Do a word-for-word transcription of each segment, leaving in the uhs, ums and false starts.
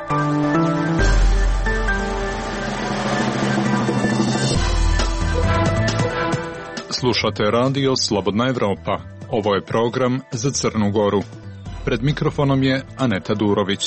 Slušate radio Slobodna Evropa. Ovo je program za Crnu Goru. Pred mikrofonom je Aneta Durović.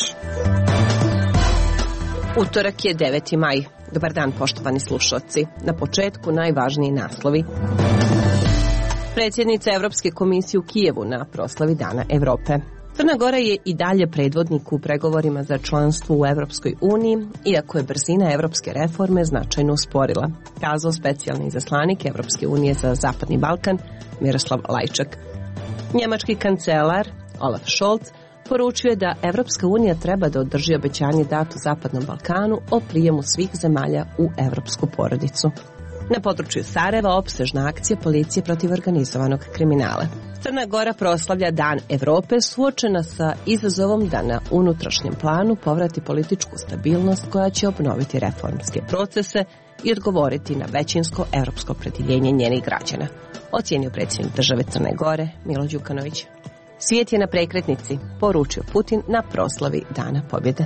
Utorak je deveti maj. Dobar dan, poštovani slušalci. Na početku najvažniji naslovi. Predsjednica Evropske komisije u Kijevu na proslavi Dana Evrope. Crna Gora je i dalje predvodnik u pregovorima za članstvo u Evropskoj uniji, iako je brzina evropske reforme značajno usporila, kazao specijalni izaslanik Evropske unije za Zapadni Balkan Miroslav Lajčak. Njemački kancelar Olaf Scholz poručio je da Evropska unija treba da održi obećanje dato Zapadnom Balkanu o prijemu svih zemalja u evropsku porodicu. Na području Sarajeva opsežna akcija policije protiv organizovanog kriminala. Crna Gora proslavlja Dan Evrope suočena sa izazovom da na unutrašnjem planu povrati političku stabilnost koja će obnoviti reformske procese i odgovoriti na većinsko evropsko opredjeljenje njenih građana, ocijenio predsjednik države Crne Gore Milo Đukanović. Svijet je na prekretnici, poručio Putin na proslavi Dana pobjede.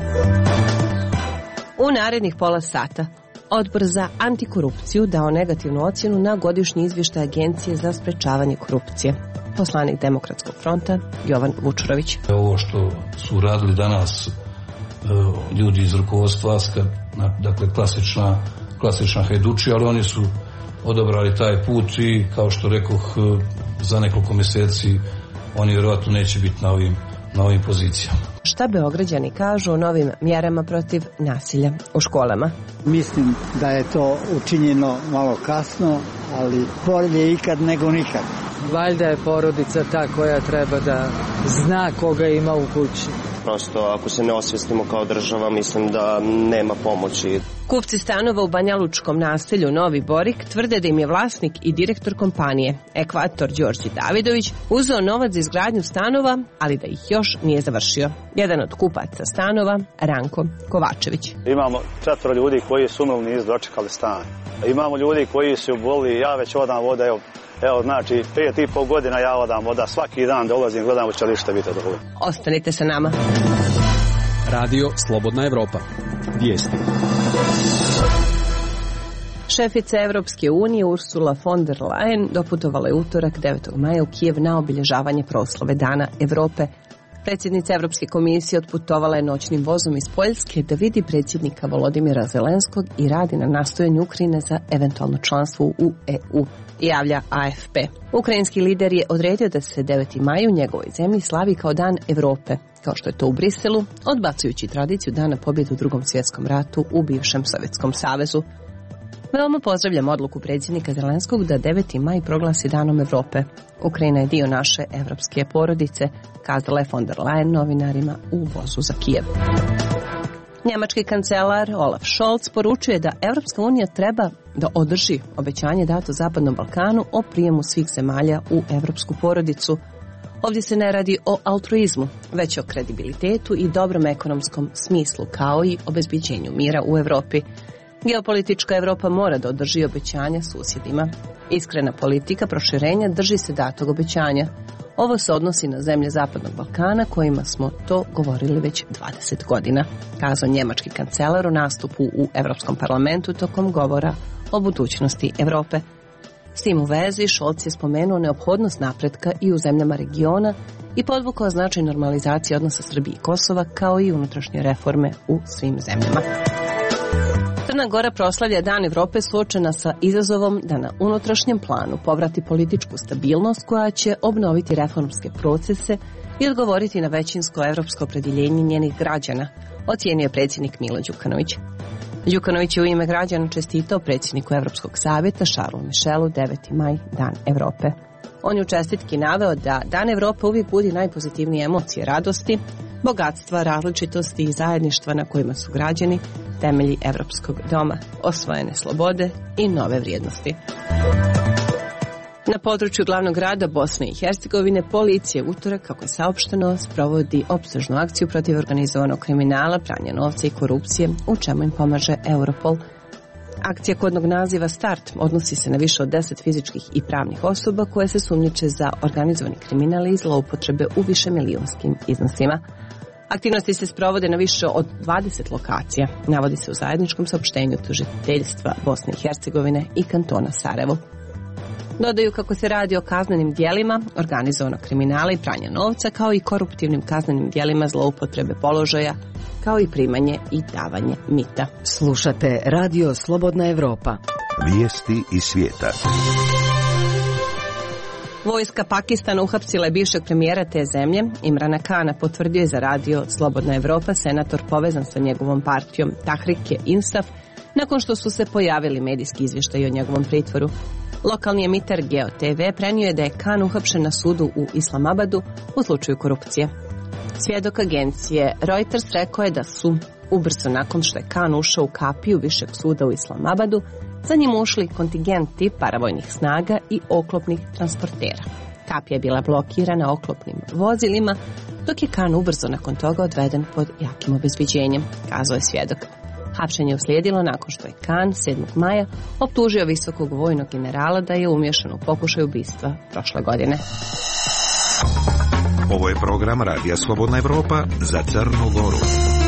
U narednih pola sata Odbor za antikorupciju dao negativnu ocjenu na godišnji izvještaj Agencije za sprečavanje korupcije. Poslanik Demokratskog fronta Jovan Vučurović. Ovo što su radili danas ljudi iz rukovodstva, dakle klasična, klasična hajdučija, ali oni su odabrali taj put i kao što rekoh, za nekoliko mjeseci oni vjerojatno neće biti na ovim, na ovim pozicijama. Šta Beograđani kažu o novim mjerama protiv nasilja u školama? Mislim da je to učinjeno malo kasno, ali bolje ikad nego nikad. Valjda je porodica ta koja treba da zna koga ima u kući. Prosto ako se ne osvijestimo kao država, mislim da nema pomoći. Kupci stanova u banjalučkom naselju Novi Borik tvrde da im je vlasnik i direktor kompanije Ekvator Đorđe Davidović uzeo novac za izgradnju stanova, ali da ih još nije završio. Jedan od kupaca stanova, Ranko Kovačević. Imamo četvoro ljudi koji su umrli, nisu dočekali stan. Imamo ljudi koji su boli, ja već odam voda, evo, evo znači pet i pol godina ja odam voda, svaki dan dolazim, gledam hoće li šta biti od ovoga. Ostanite sa nama. Radio Slobodna Evropa. Vijesti. Šefica Evropske unije Ursula von der Leyen doputovala je utorak devetog maja u Kijev na obilježavanje proslave Dana Evrope. Predsjednica Evropske komisije otputovala je noćnim vozom iz Poljske da vidi predsjednika Volodimira Zelenskog i radi na nastojanju Ukrajine za eventualno članstvo u E U, javlja A F P. Ukrajinski lider je odredio da se deveti maj u njegovoj zemlji slavi kao Dan Evrope, kao što je to u Briselu, odbacujući tradiciju Dana pobjede u Drugom svjetskom ratu u bivšem Sovjetskom savezu. Veoma pozdravljam odluku predsjednika Zelenskog da deveti maj proglasi Danom Evrope. Ukrajina je dio naše evropske porodice, kazala je von der Leyen novinarima u vozu za Kijev. Njemački kancelar Olaf Scholz poručuje da Evropska unija treba da održi obećanje dato Zapadnom Balkanu o prijemu svih zemalja u evropsku porodicu. Ovdje se ne radi o altruizmu, već o kredibilitetu i dobrom ekonomskom smislu, kao i obezbiđenju mira u Evropi. Geopolitička Evropa mora da održi obećanja susjedima. Iskrena politika proširenja drži se datog obećanja. Ovo se odnosi na zemlje Zapadnog Balkana kojima smo to govorili već dvadeset godina, kazao njemački kancelar u nastupu u Evropskom parlamentu tokom govora o budućnosti Evrope. S tim u vezi Scholz je spomenuo neophodnost napretka i u zemljama regiona i podvukao značaj normalizacije odnosa Srbije i Kosova kao i unutrašnje reforme u svim zemljama. Crna Gora proslavlja Dan Evrope suočena sa izazovom da na unutrašnjem planu povrati političku stabilnost koja će obnoviti reformske procese i odgovoriti na većinsko evropsko opredjeljenje njenih građana, ocijenio je predsjednik Milo Đukanović. Đukanović je u ime građana čestitao predsjedniku Evropskog savjeta Charlesu Michelu deveti maj Dan Evrope. On je u čestitki naveo da Dan Evrope uvijek budi najpozitivnije emocije radosti, bogatstva, različitosti i zajedništva na kojima su građani temelji evropskog doma, osvojene slobode i nove vrijednosti. Na području glavnog grada Bosne i Hercegovine policija utorak, kako je saopšteno, sprovodi opsežnu akciju protiv organizovanog kriminala, pranja novca i korupcije, u čemu im pomaže Europol. Akcija kodnog naziva Start odnosi se na više od deset fizičkih i pravnih osoba koje se sumnjiče za organizovani kriminal i zloupotrebe u višemilijunskim iznosima. Aktivnosti se sprovode na više od dvadeset lokacija, navodi se u zajedničkom saopštenju tužiteljstva Bosne i Hercegovine i kantona Sarajevo. Dodaju kako se radi o kaznenim djelima, organizovanog kriminala i pranja novca, kao i koruptivnim kaznenim djelima zloupotrebe položaja, kao i primanje i davanje mita. Slušate Radio Slobodna Evropa. Vijesti iz svijeta. Vojska Pakistana uhapsila je bivšeg premijera te zemlje, Imrana Kana, potvrdio je za Radio Slobodna Evropa senator povezan sa njegovom partijom Tahrik-e Insaf, nakon što su se pojavili medijski izvještaji o njegovom pritvoru. Lokalni emitar Geo te ve prenio je da je Khan uhapšen na sudu u Islamabadu u slučaju korupcije. Svjedok agencije Reuters rekao je da su, ubrzo nakon što je Khan ušao u kapiju višeg suda u Islamabadu, za njim ušli kontingenti paravojnih snaga i oklopnih transportera. Kapija je bila blokirana oklopnim vozilima, dok je Khan ubrzo nakon toga odveden pod jakim obezbeđenjem, kazao je svjedok. Hapšenje je uslijedilo nakon što je Khan sedmog maja optužio visokog vojnog generala da je umješan u pokušaj ubistva prošle godine. Ovo je program Radija Slobodna Evropa za Crnu Goru.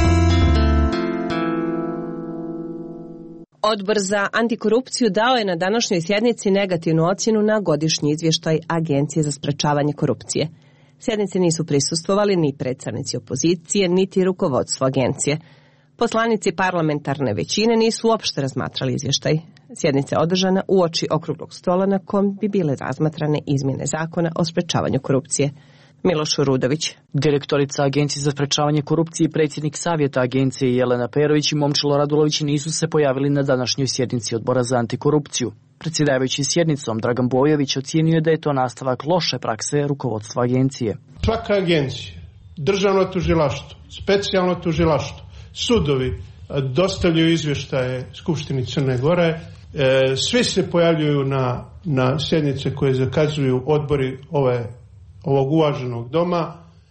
Odbor za antikorupciju dao je na današnjoj sjednici negativnu ocjenu na godišnji izvještaj Agencije za sprečavanje korupcije. Sjednici nisu prisustvovali ni predstavnici opozicije, niti rukovodstvo agencije. Poslanici parlamentarne većine nisu uopšte razmatrali izvještaj. Sjednica je održana uoči okruglog stola na kom bi bile razmatrane izmjene zakona o sprečavanju korupcije. Miloš Rudović. Direktorica Agencije za sprečavanje korupcije i predsjednik savjeta agencije Jelena Perović i Momčilo Radulović nisu se pojavili na današnjoj sjednici Odbora za antikorupciju. Predsjedavajući sjednicom Dragan Bojović ocijenio da je to nastavak loše prakse rukovodstva agencije. Svaka agencija, državno tužilaštvo, specijalno tužilaštvo, sudovi dostavljaju izvještaje Skupštini Crne Gore, e, svi se pojavljuju na, na sjednice koje zakazuju odbori ove, ovog uvaženog doma,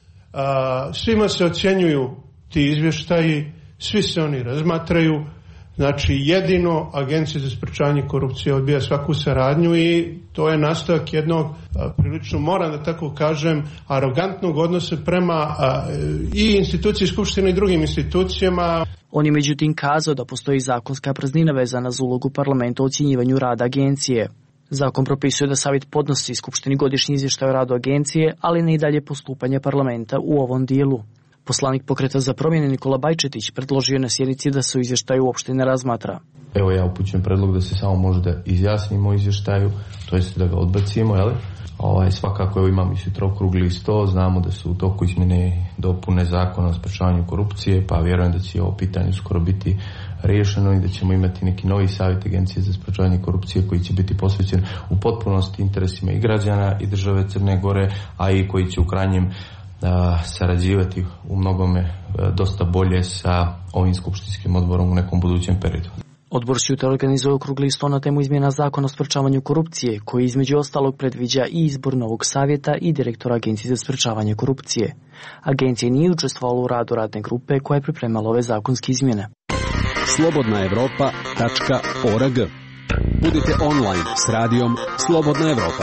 a, svima se ocjenjuju ti izvještaji, svi se oni razmatraju, znači jedino Agencija za sprečavanje korupcije odbija svaku saradnju i to je nastavak jednog, a, prilično moram da tako kažem, arogantnog odnosa prema a, i instituciji Skupštine i drugim institucijama. On je međutim kazao da postoji zakonska praznina vezana za ulogu parlamenta u ocjenjivanju rada agencije. Zakon propisuje da savjet podnosi Skupštini godišnji izvještaj o radu agencije, ali ne i dalje postupanje parlamenta u ovom dijelu. Poslanik Pokreta za promjene Nikola Bajčetić predložio na sjednici da se u izvještaju uopšte ne razmatra. Evo ja upućujem predlog da se samo možda izjasnimo o izvještaju, to jest da ga odbacimo, jel? Ovaj, svakako evo imamo i sutra okrugli sto, znamo da su u toku izmjene dopune zakona o sprečavanju korupcije, pa vjerujem da će ovo pitanje skoro biti riješeno i da ćemo imati neki novi savjet Agencije za sprečavanje korupcije koji će biti posvećen u potpunosti interesima i građana i države Crne Gore, a i koji će u krajnjem a, sarađivati u mnogome a, dosta bolje sa ovim skupštinskim odborom u nekom budućem periodu. Odbor sutra organizuje okrugli sto na temu izmjena zakona o sprečavanju korupcije, koji između ostalog predviđa i izbor novog savjeta i direktora Agencije za sprečavanje korupcije. Agencija nije učestvovala u radu radne grupe koja je pripremala ove zakonske izmjene. slobodna evropa tačka org. Budite online s radijom Slobodna Evropa.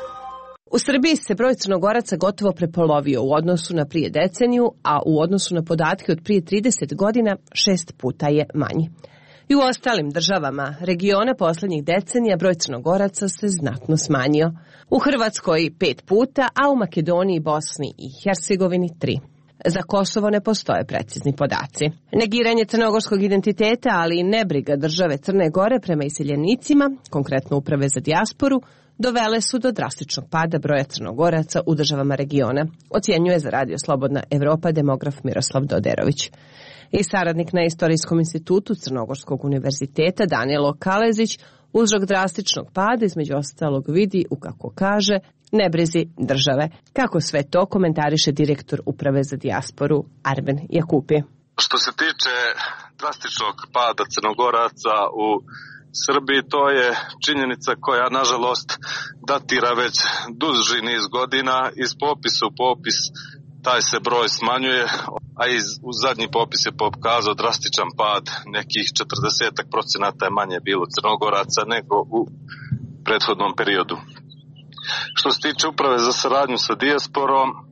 U Srbiji se broj Crnogoraca gotovo prepolovio u odnosu na prije deceniju, a u odnosu na podatke od prije trideset godina šest puta je manji. I u ostalim državama regiona posljednjih decenija broj Crnogoraca se znatno smanjio. U Hrvatskoj pet puta, a u Makedoniji, Bosni i Hercegovini tri. Za Kosovo ne postoje precizni podaci. Negiranje crnogorskog identiteta, ali i nebriga države Crne Gore prema iseljenicima, konkretno Uprave za dijasporu, dovele su do drastičnog pada broja Crnogoraca u državama regiona, ocjenjuje za Radio Slobodna Evropa demograf Miroslav Doderović. I saradnik na Istorijskom institutu Crnogorskog univerziteta Danijelo Kalezić uzrok drastičnog pada između ostalog vidi u, kako kaže, nebrizi države. Kako sve to komentariše direktor Uprave za dijasporu Arben Jakupi. Što se tiče drastičnog pada Crnogoraca u Srbiji, to je činjenica koja nažalost datira već duži niz godina. Iz popisa u popis taj se broj smanjuje, a iz, u zadnji popis je pokazao drastičan pad, nekih četrdeset procenata je manje bilo Crnogoraca nego u prethodnom periodu. Što se tiče Uprave za saradnju sa dijasporom,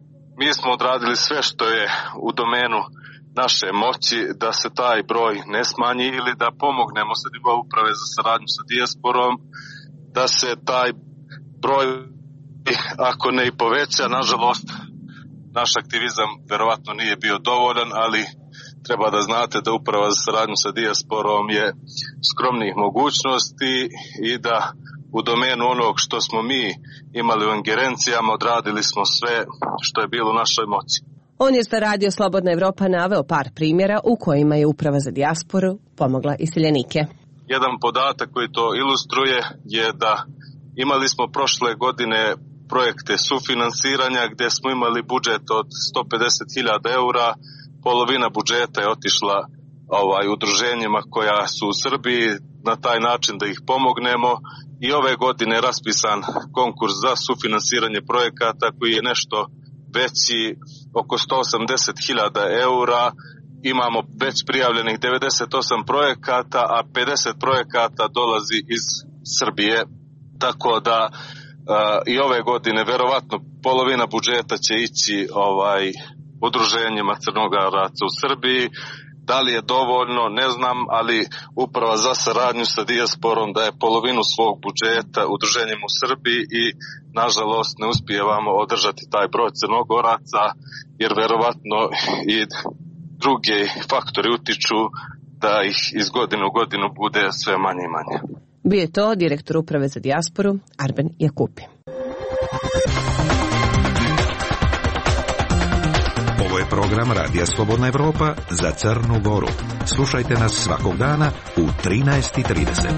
mi smo odradili sve što je u domenu naše moći da se taj broj ne smanji ili da pomognemo sa nivoa uprave za saradnju sa dijasporom, da se taj broj, ako ne i poveća, nažalost, naš aktivizam verovatno nije bio dovoljan, ali treba da znate da uprava za saradnju sa dijasporom je skromnih mogućnosti i da u domenu onog što smo mi imali u ingerencijama odradili smo sve što je bilo u našoj moći. On je za Radio Slobodna Evropa naveo par primjera u kojima je uprava za dijasporu pomogla iseljenike. Jedan podatak koji to ilustruje je da imali smo prošle godine projekte sufinansiranja gdje smo imali budžet od sto pedeset hiljada eura, polovina budžeta je otišla ovaj, udruženjima koja su u Srbiji na taj način da ih pomognemo i ove godine je raspisan konkurs za sufinansiranje projekata koji je nešto veći, oko sto osamdeset hiljada eura. Imamo već prijavljenih devedeset osam projekata, a pedeset projekata dolazi iz Srbije, tako da Uh, i ove godine verovatno polovina budžeta će ići ovaj udruženjima Crnogoraca u Srbiji. Da li je dovoljno, ne znam, ali uprava za saradnju sa dijasporom daje polovinu svog budžeta udruženjima u Srbiji i nažalost ne uspijevamo održati taj broj Crnogoraca jer verovatno i drugi faktori utiču da ih iz godine u godinu bude sve manje i manje. Bio je to direktor uprave za dijasporu Arben Jakupi. Ovo je program Radija Slobodna Evropa za Crnu Goru. Slušajte nas svakog dana u trinaest i trideset.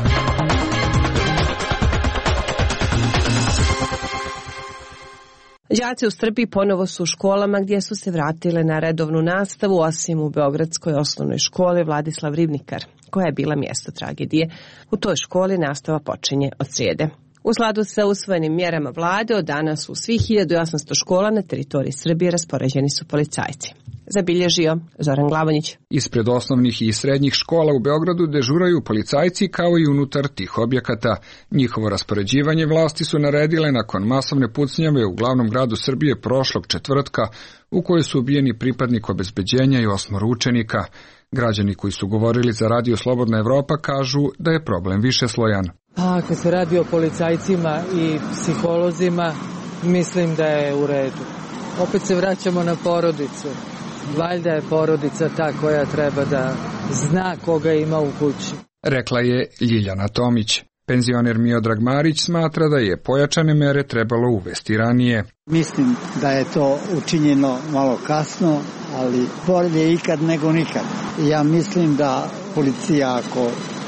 Đaci u Srbiji ponovo su u školama gdje su se vratile na redovnu nastavu, osim u Beogradskoj osnovnoj školi Vladislav Ribnikar, koja je bila mjesto tragedije. U toj školi nastava počinje od srijede. U skladu sa usvojenim mjerama vlade, od danas u svih hiljadu osamsto škola na teritoriji Srbije raspoređeni su policajci. Zabilježio Zoran Glavonjić. Ispred osnovnih i srednjih škola u Beogradu dežuraju policajci kao i unutar tih objekata. Njihovo raspoređivanje vlasti su naredile nakon masovne pucnjave u glavnom gradu Srbije prošlog četvrtka, u kojoj su ubijeni pripadnik obezbeđenja i osmoro učenika. Građani koji su govorili za Radio Slobodna Evropa kažu da je problem višeslojan. A kad se radi o policajcima i psiholozima, mislim da je u redu. Opet se vraćamo na porodicu. Valjda je porodica ta koja treba da zna koga ima u kući. Rekla je Ljiljana Tomić. Penzioner Miodrag Marić smatra da je pojačane mere trebalo uvesti ranije. Mislim da je to učinjeno malo kasno, ali bolje ikad nego nikad. Ja mislim da policija ako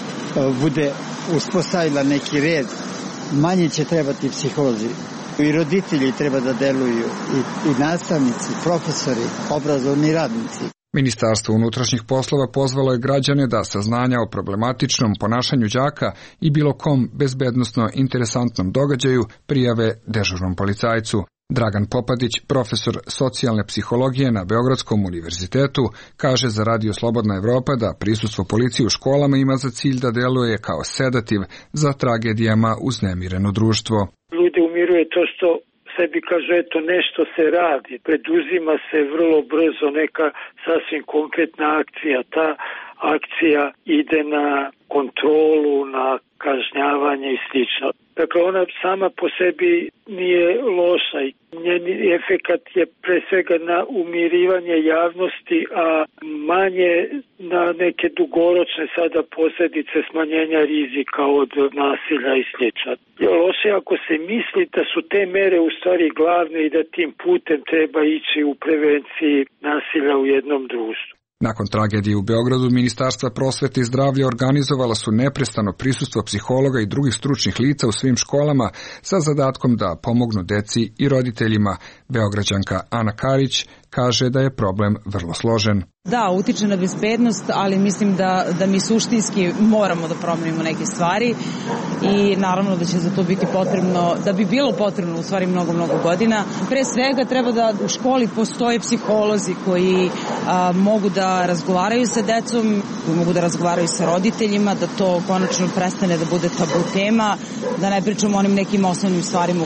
bude uspostavila neki red, manje će trebati psiholozi. I roditelji treba da deluju, i, i nastavnici, profesori, obrazovni radnici. Ministarstvo unutrašnjih poslova pozvalo je građane da saznanja o problematičnom ponašanju đaka i bilo kom bezbednosno interesantnom događaju prijave dežurnom policajcu. Dragan Popadić, profesor socijalne psihologije na Beogradskom univerzitetu, kaže za Radio Slobodna Evropa da prisustvo policije u školama ima za cilj da deluje kao sedativ za tragedijama uznemireno društvo. Ljude umiruje to što sebi kaže, eto nešto se radi, preduzima se vrlo brzo neka sasvim konkretna akcija. Ta akcija ide na kontrolu, na kažnjavanje i slično. Dakle, ona sama po sebi nije loša i njen efekat je pre svega na umirivanje javnosti, a manje na neke dugoročne sada posljedice smanjenja rizika od nasilja i slično. Loše ako se misli da su te mere u stvari glavne i da tim putem treba ići u prevenciji nasilja u jednom društvu. Nakon tragedije u Beogradu, Ministarstva prosvete i zdravlja organizovala su neprestano prisustvo psihologa i drugih stručnih lica u svim školama sa zadatkom da pomognu deci i roditeljima. Beograđanka Ana Karić kaže da je problem vrlo složen. Da, utiče na bezbednost, ali mislim da, da mi suštinski moramo da promenimo neke stvari i naravno da će za to biti potrebno, da bi bilo potrebno u stvari mnogo, mnogo godina. Pre svega treba da u školi postoje psiholozi koji a, mogu da razgovaraju sa decom, koji mogu da razgovaraju sa roditeljima, da to konačno prestane da bude tabu tema, da ne pričamo o onim nekim osnovnim stvarima u kući.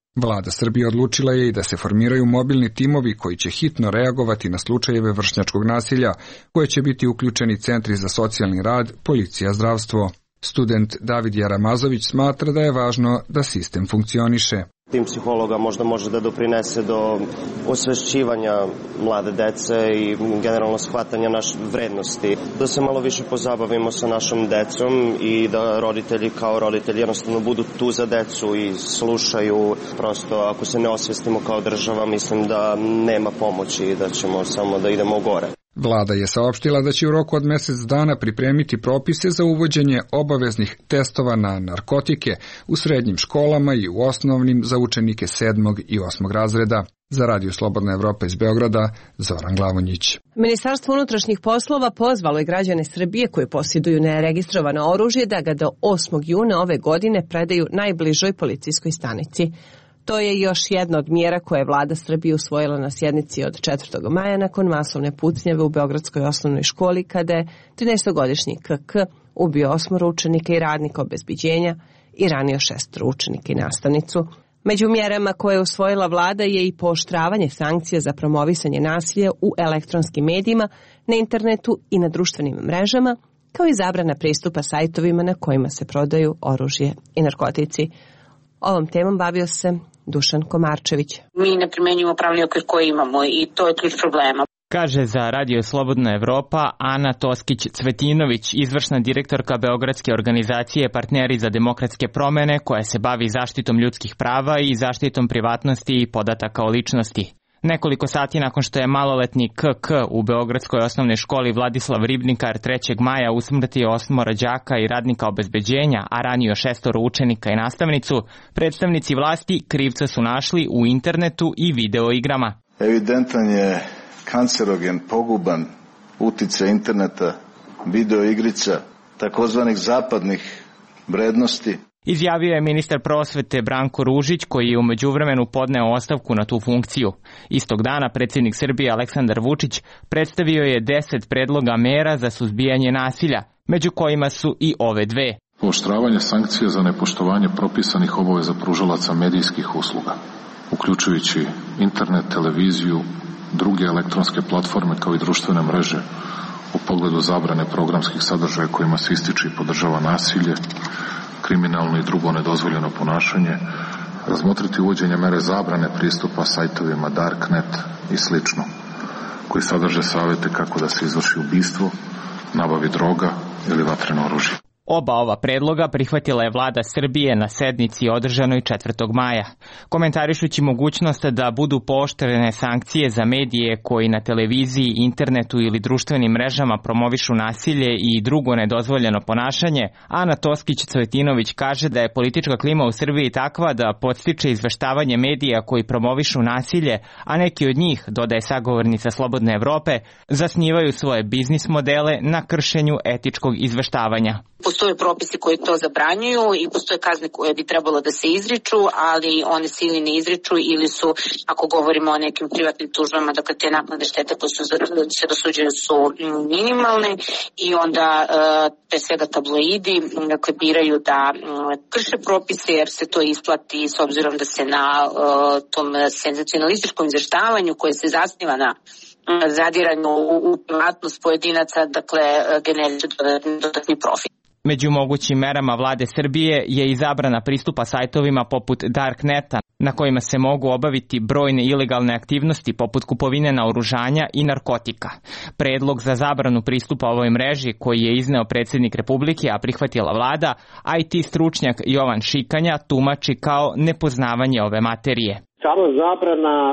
Vlada Srbije odlučila je i da se formiraju mobilni timovi koji će hitno reagovati na slučajeve vršnjačkog nasilja, koje će biti uključeni centri za socijalni rad, policija, zdravstvo. Student David Jaramazović smatra da je važno da sistem funkcioniše. Tim psihologa možda može da doprinese do osvešćivanja mlade dece i generalno shvatanja naše vrednosti. Da se malo više pozabavimo sa našom decom i da roditelji kao roditelji jednostavno budu tu za decu i slušaju. Prosto ako se ne osvestimo kao država, mislim da nema pomoći i da ćemo samo da idemo gore. Vlada je saopštila da će u roku od mjesec dana pripremiti propise za uvođenje obaveznih testova na narkotike u srednjim školama i u osnovnim za učenike sedmog i osmog razreda. Za Radio Slobodna Evropa iz Beograda, Zoran Glavonjić. Ministarstvo unutrašnjih poslova pozvalo je građane Srbije koji posjeduju neregistrovano oružje da ga do osmog juna ove godine predaju najbližoj policijskoj stanici. To je još jedna od mjera koje je vlada Srbije usvojila na sjednici od četvrtog maja nakon masovne pucnjave u Beogradskoj osnovnoj školi kada je trinaestogodišnji K K ubio osmoro učenika i radnika obezbeđenja i ranio šestoro učenika i nastavnicu. Među mjerama koje je usvojila vlada je i pooštravanje sankcija za promovisanje nasilja u elektronskim medijima, na internetu i na društvenim mrežama, kao i zabrana pristupa sajtovima na kojima se prodaju oružje i narkotici. Ovom temom bavio se Dušan Komarčević. Mi ne primenjujemo pravni okvir koji imamo i to je ključ problema. Kaže za Radio Slobodna Evropa Ana Toskić-Cvetinović, izvršna direktorka Beogradske organizacije Partneri za demokratske promene, koja se bavi zaštitom ljudskih prava i zaštitom privatnosti i podataka o ličnosti. Nekoliko sati nakon što je maloletni K K u Beogradskoj osnovnoj školi Vladislav Ribnikar trećeg maja usmrtio osmoro đaka i radnika obezbeđenja, a ranio šestoro učenika i nastavnicu, predstavnici vlasti krivca su našli u internetu i video igrama. Evidentan je kancerogen, poguban uticaj interneta, video igrica, takozvanih zapadnih vrednosti. Izjavio je ministar prosvete Branko Ružić, koji je u međuvremenu podneo ostavku na tu funkciju. Istog dana predsjednik Srbije Aleksandar Vučić predstavio je deset predloga mera za suzbijanje nasilja, među kojima su i ove dve. Pooštravanje sankcija za nepoštovanje propisanih obaveza pružalaca medijskih usluga, uključujući internet, televiziju, druge elektronske platforme kao i društvene mreže u pogledu zabrane programskih sadržaja kojima se ističe i podržava nasilje, kriminalno i drugo nedozvoljeno ponašanje, razmotriti uvođenje mere zabrane pristupa sajtovima Darknet i slično, koji sadrže savjete kako da se izvrši ubistvo, nabavi droga ili vatreno oružje. Oba ova predloga prihvatila je vlada Srbije na sednici održanoj četvrtog maja. Komentarišući mogućnost da budu pooštrene sankcije za medije koji na televiziji, internetu ili društvenim mrežama promovišu nasilje i drugo nedozvoljeno ponašanje, Ana Toskić-Cvetinović kaže da je politička klima u Srbiji takva da podstiče izveštavanje medija koji promovišu nasilje, a neki od njih, dodaje sagovornica Slobodne Evrope, zasnivaju svoje biznis modele na kršenju etičkog izveštavanja. Postoje propisi koji to zabranjuju i postoje kazne koje bi trebalo da se izriču, ali one se ili ne izriču ili su, ako govorimo o nekim privatnim tužbama, dakle te naknade štete koje su se dosuđene su minimalne i onda pre svega tabloidi dakle, biraju da krše propise jer se to isplati s obzirom da se na tom senzacionalističkom izveštavanju koje se zasniva na zadiranju u privatnost pojedinaca, dakle generiše dodatni profit. Među mogućim merama vlade Srbije je i zabrana pristupa sajtovima poput Darkneta, na kojima se mogu obaviti brojne ilegalne aktivnosti poput kupovine naoružanja i narkotika. Predlog za zabranu pristupa ovoj mreži koji je izneo predsjednik Republike, a prihvatila vlada, I T stručnjak Jovan Šikanja tumači kao nepoznavanje ove materije. Sama zabrana e,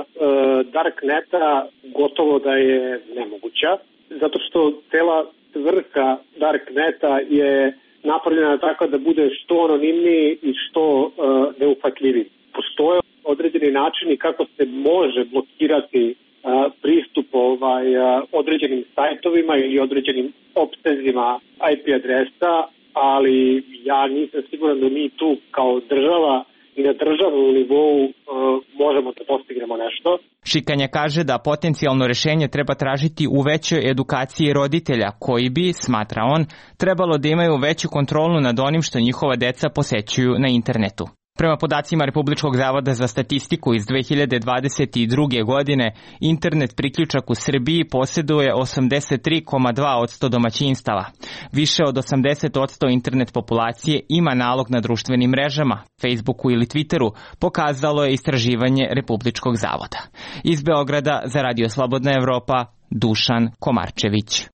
Darkneta gotovo da je nemoguća, zato što cela svrha Darkneta je napravljena tako da bude što anonimniji i što uh, neuhvatljiviji. Postoje određeni načini kako se može blokirati uh, pristup ovaj, uh, određenim sajtovima ili određenim opsezima I P adresa, ali ja nisam siguran da mi tu kao država i na državnom nivou uh, možemo da postignemo nešto. Šikanja kaže da potencijalno rješenje treba tražiti u većoj edukaciji roditelja koji bi, smatra on, trebalo da imaju veću kontrolu nad onim što njihova deca posećuju na internetu. Prema podacima Republičkog zavoda za statistiku iz dve hiljade dvadeset druge. godine, internet priključak u Srbiji posjeduje osamdeset tri zarez dva posto domaćinstava. Više od osamdeset posto internet populacije ima nalog na društvenim mrežama, Facebooku ili Twitteru, pokazalo je istraživanje Republičkog zavoda. Iz Beograda za Radio Slobodna Evropa, Dušan Komarčević.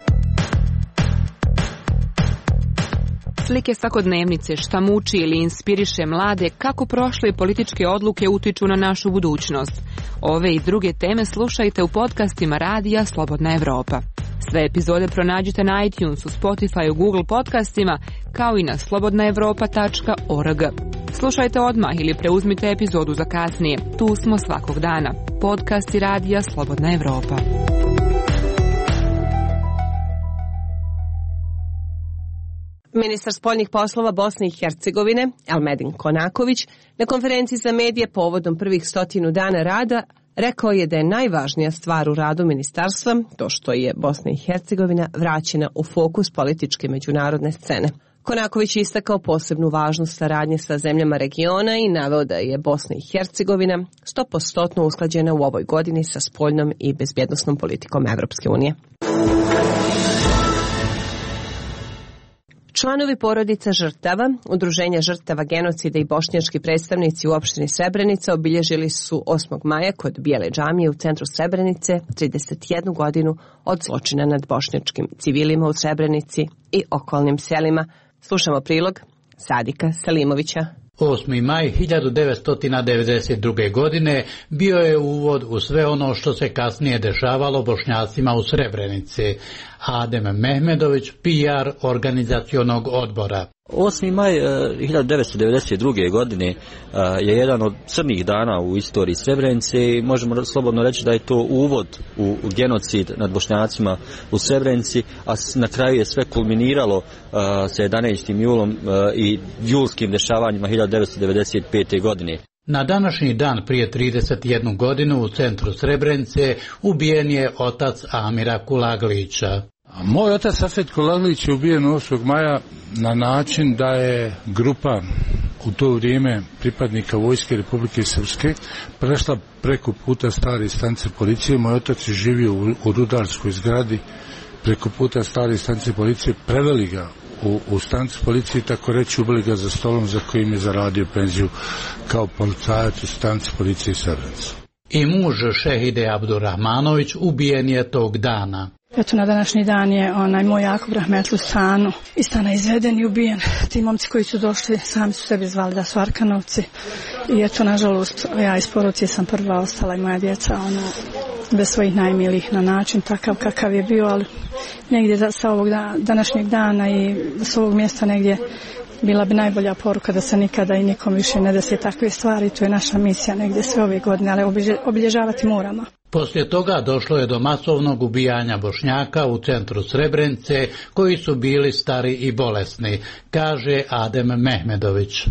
Slike svakodnevnice, šta muči ili inspiriše mlade, kako prošle političke odluke utiču na našu budućnost. Ove i druge teme slušajte u podcastima Radija Slobodna Evropa. Sve epizode pronađite na iTunesu, Spotifyu, Google podcastima, kao i na slobodna evropa tačka org. Slušajte odmah ili preuzmite epizodu za kasnije. Tu smo svakog dana. Podcasti Radija Slobodna Evropa. Ministar spoljnih poslova Bosne i Hercegovine, Elmedin Konaković, na konferenciji za medije povodom prvih stotinu dana rada rekao je da je najvažnija stvar u radu ministarstva to što je Bosna i Hercegovina vraćena u fokus političke međunarodne scene. Konaković je istakao posebnu važnost saradnje sa zemljama regiona i naveo da je Bosna i Hercegovina sto posto usklađena u ovoj godini sa spoljnom i bezbjednosnom politikom Evropske unije. Članovi porodica žrtava, udruženja žrtava genocida i bošnjački predstavnici u opštini Srebrenica obilježili su osmog maja kod Bijele džamije u centru Srebrenice trideset jednu godinu od zločina nad bošnjačkim civilima u Srebrenici i okolnim selima. Slušamo prilog Sadika Selimovića. osmi maj hiljadu devetsto devedeset druge. godine bio je uvod u sve ono što se kasnije dešavalo Bošnjacima u Srebrenici. Adem Mehmedović, P R organizacionog odbora. osmi maj hiljadu devetsto devedeset druge. godine je jedan od crnih dana u istoriji Srebrenice i možemo slobodno reći da je to uvod u genocid nad Bošnjacima u Srebrenici, a na kraju je sve kulminiralo sa jedanaestim julom i julskim dešavanjima hiljadu devetsto devedeset pete. godine. Na današnji dan prije trideset jednu godinu u centru Srebrenice ubijen je otac Amira Kulaglića. Moj otac Safet Kulaglić je ubijen osmog maja na način da je grupa u to vrijeme pripadnika Vojske Republike Srpske prešla preko puta stare stanice policije. Moj otac je živio u, u rudarskoj zgradi preko puta stare stanice policije, preveli ga u, u stanicu policije i tako reći ubili ga za stolom za kojim je zaradio penziju kao policajac u stanici policije Srebrenice. I muž Šehide Abdurrahmanović ubijen je tog dana. Eto, na današnji dan je onaj moj Jakub Rahmetlu Sanu iz stana izveden i ubijen. Ti momci koji su došli sami su sebi zvali da su Arkanovci. I eto, nažalost, ja iz porodice sam prva ostala i moja djeca ono, bez svojih najmilijih na način takav kakav je bio, ali negdje da, sa ovog da, današnjeg dana i s ovog mjesta negdje bila bi najbolja poruka da se nikada i nikom više ne desi takve stvari. To je naša misija negdje sve ove godine, ali obilježavati moramo. Poslije toga došlo je do masovnog ubijanja Bošnjaka u centru Srebrenice koji su bili stari i bolesni, kaže Adem Mehmedović.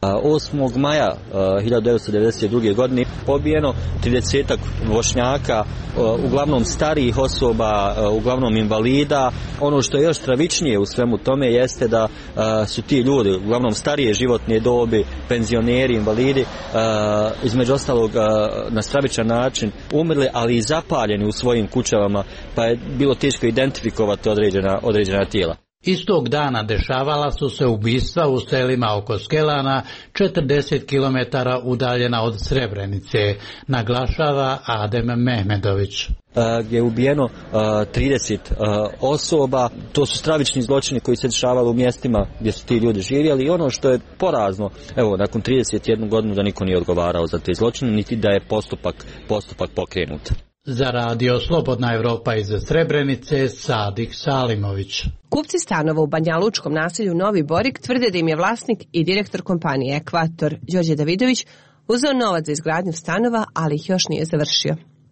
osmog maja hiljadu devetsto devedeset druge. godine pobijeno tridesetak Bošnjaka, uglavnom starijih osoba, uglavnom invalida. Ono što je još stravičnije u svemu tome jeste da su ti ljudi, uglavnom starije životne dobi, penzioneri, invalidi, između ostalog na stravičan način umrli, ali i zapaljeni u svojim kućama, pa je bilo teško identifikovati određena, određena tijela. Istog dana dešavala su se ubistva u selima oko Skelana, četrdeset kilometara udaljena od Srebrenice, naglašava Adem Mehmedović. Gdje je ubijeno trideset osoba. To su stravični zločini koji se dešavali u mjestima gdje su ti ljudi živjeli i ono što je porazno, evo, nakon trideset jednu godinu da niko nije odgovarao za te zločine, niti da je postupak, postupak pokrenut. Za Radio Slobodna Evropa iz Srebrenice, Sadik Salimović. Kupci stanova u banjalučkom naselju Novi Borik tvrde da im je vlasnik i direktor kompanije Ekvator, Đorđe Davidović, uzeo novac za izgradnju stanova, ali ih još nije završio.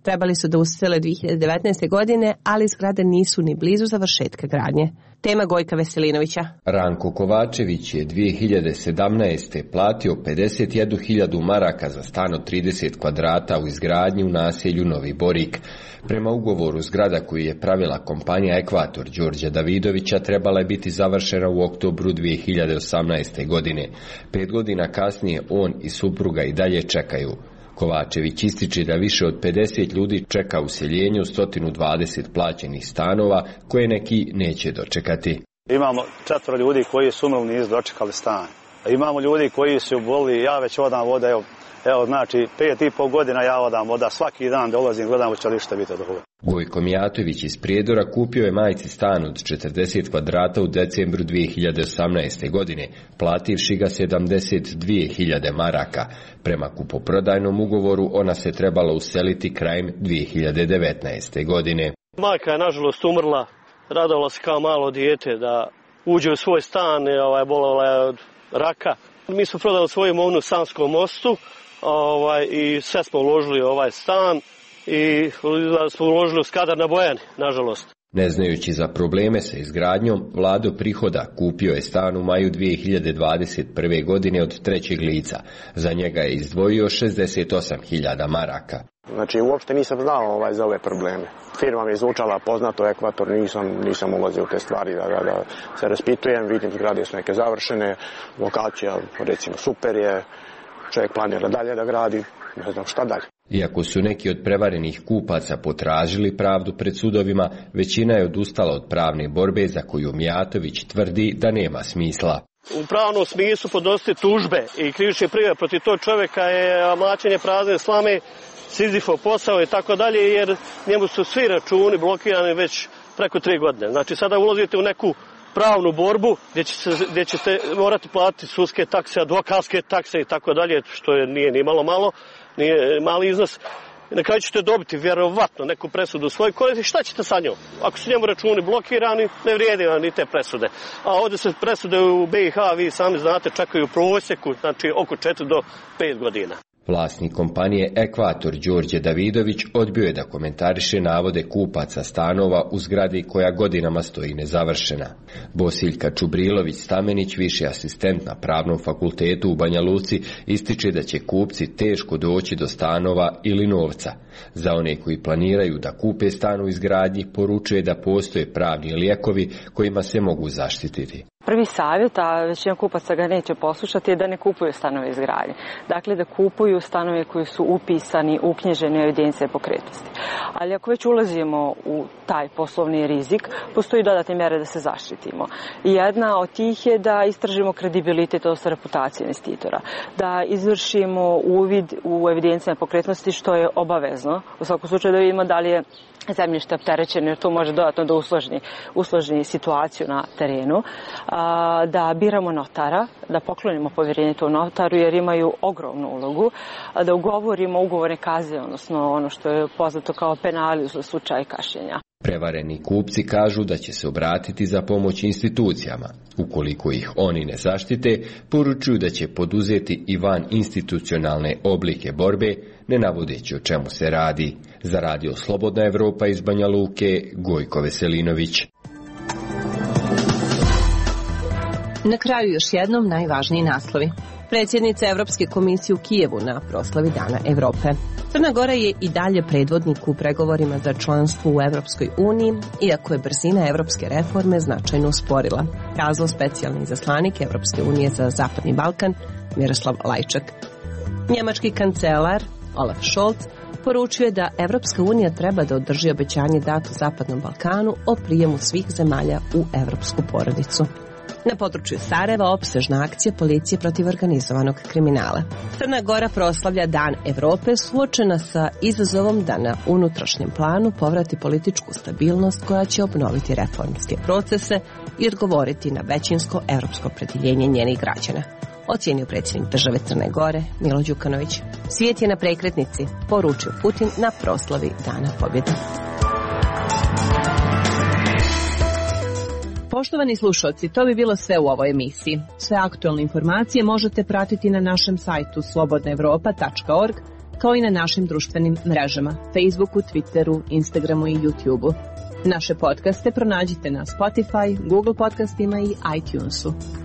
Trebali su da usele dvije hiljade devetnaeste. godine, ali zgrade nisu ni blizu završetka gradnje. Tema Gojka Veselinovića. Ranko Kovačević je dvije hiljade sedamnaeste. platio pedeset jednu hiljadu maraka za stan od trideset kvadrata u izgradnji u naselju Novi Borik. Prema ugovoru, zgrada koju je pravila kompanija Ekvator Đorđa Davidovića trebala je biti završena u oktobru dvije hiljade osamnaeste. godine. Pet godina kasnije on i supruga i dalje čekaju. Kovačević ističe da više od pedeset ljudi čeka useljenje u sto dvadeset plaćenih stanova koje neki neće dočekati. Imamo četvoro ljudi koji su umrli, nisu dočekali stan. Imamo ljudi koji su boli, ja već odam voda, evo, evo znači pet i pol godina ja odam voda, svaki dan dolazim, gledam hoće li šta biti od ovoga. Gojko Mijatović iz Prijedora kupio je majci stan od četrdeset kvadrata u decembru dvije hiljade osamnaeste. godine, plativši ga sedamdeset dvije hiljade maraka. Prema kupoprodajnom ugovoru ona se trebala useliti krajem dvije hiljade devetnaeste. godine. Majka je nažalost umrla, radovala se kao malo dijete da uđe u svoj stan, ovaj, bolela je od raka. Mi smo prodali svoju imovinu u Sanskom mostu ovaj, i sve smo uložili u ovaj stan i smo uložili u Skadar na Bojani, nažalost. Ne znajući za probleme sa izgradnjom, Vlado Prihoda kupio je stan u maju dvije hiljade dvadeset prve. godine od trećeg lica. Za njega je izdvojio šezdeset osam hiljada maraka. Znači, uopšte nisam znao ovaj, za ove probleme. Firma mi je zvučala poznato, Ekvator, nisam, nisam ulazio u te stvari da, da, da se raspitujem, vidim zgrade su neke završene, lokacija recimo super je, čovjek planira dalje da gradi, ne znam šta dalje. Iako su neki od prevarenih kupaca potražili pravdu pred sudovima, većina je odustala od pravne borbe za koju Mijatović tvrdi da nema smisla. U pravnom smislu podnositi tužbe i krivične prijave protiv tog čovjeka je mlaćenje prazne slame, Sizifov posao i tako dalje, jer njemu su svi računi blokirani već preko tri godine. Znači sada ulazite u neku pravnu borbu gdje, će se, gdje ćete morati platiti sudske takse, advokatske takse i tako dalje, što je, nije ni malo malo, nije mali iznos. Na kraju ćete dobiti vjerovatno neku presudu u svoj korist i šta ćete sa njom? Ako su njemu računi blokirani, ne vrijedi vam ni te presude. A ovdje se presude u B i H, vi sami znate, čekaju u prosjeku, znači oko četiri do pet godina. Vlasnik kompanije Ekvator Đorđe Davidović odbio je da komentariše navode kupaca stanova u zgradi koja godinama stoji nezavršena. Bosiljka Čubrilović Stamenić, viši asistent na Pravnom fakultetu u Banja Luci, ističe da će kupci teško doći do stanova ili novca. Za one koji planiraju da kupe stan u izgradnji, poručuje da postoje pravni lijekovi kojima se mogu zaštititi. Prvi savjet, a većina kupaca ga neće poslušati, je da ne kupuju stanove izgradnje. Dakle, da kupuju stanove koji su upisani, uknjiženi u evidencije pokretnosti. Ali ako već ulazimo u taj poslovni rizik, postoji dodatne mjere da se zaštitimo. Jedna od tih je da istražimo kredibilitet, odnosno reputaciju investitora. Da izvršimo uvid u evidencije pokretnosti, što je obavezno. U svakom slučaju da vidimo da li je zemljište opterećeno, jer to može dodatno da usložni, usložni situaciju na terenu. Da biramo notara, da poklonimo povjerenje tom notaru jer imaju ogromnu ulogu, da ugovorimo ugovorne kazne, odnosno ono što je poznato kao penali u slučaju kašnjenja. Prevareni kupci kažu da će se obratiti za pomoć institucijama. Ukoliko ih oni ne zaštite, poručuju da će poduzeti i van institucionalne oblike borbe, ne navodeći o čemu se radi. Za Radio Slobodna Evropa iz Banja Luke, Gojko Veselinović. Na kraju još jednom najvažniji naslovi. Predsjednica Evropske komisije u Kijevu na proslavi Dana Evrope. Crna Gora je i dalje predvodnik u pregovorima za članstvo u Evropskoj uniji, iako je brzina evropske reforme značajno usporila, kazao specijalni izaslanik Evropske unije za Zapadni Balkan Miroslav Lajčak. Njemački kancelar Olaf Scholz poručuje da Evropska unija treba da održi obećanje dato Zapadnom Balkanu o prijemu svih zemalja u evropsku porodicu. Na području Sarajeva opsežna akcija policije protiv organizovanog kriminala. Crna Gora proslavlja Dan Evrope suočena sa izazovom da na unutrašnjem planu povrati političku stabilnost koja će obnoviti reformske procese i odgovoriti na većinsko evropsko opredjeljenje njenih građana, ocijenio predsjednik države Crne Gore Milo Đukanović. Svijet je na prekretnici, poručio Putin na proslavi Dana pobjede. Poštovani slušalci, to bi bilo sve u ovoj emisiji. Sve aktualne informacije možete pratiti na našem sajtu slobodna evropa tačka org, kao i na našim društvenim mrežama, Facebooku, Twitteru, Instagramu i YouTubeu. Naše podcaste pronađite na Spotify, Google podcastima i iTunesu.